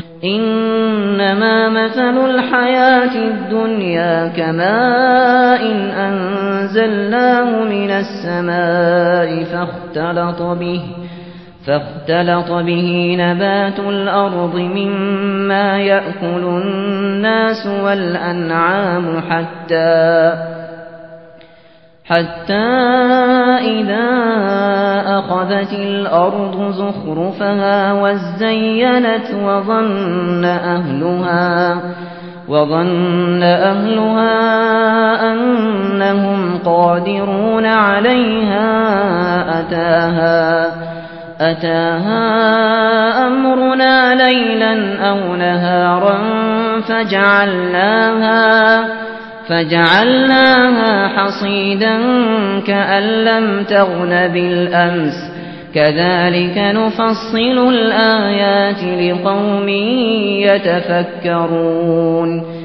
إنما مثل الحياة الدنيا كماء أنزلناه من السماء فاختلط به نبات الأرض مما يأكل الناس والأنعام حتى إذا أخذت الأرض زخرفها وزينت وظن أهلها أنهم قادرون عليها أتاها أمرنا ليلا أو نهارا فجعلناها حصيدا كأن لم تغن بالأمس كذلك نفصل الآيات لقوم يتفكرون